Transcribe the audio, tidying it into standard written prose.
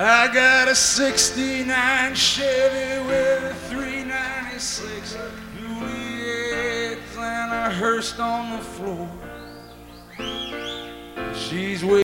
I got a 69 Chevy with a 396 Juliet and a hearse on the floor. She's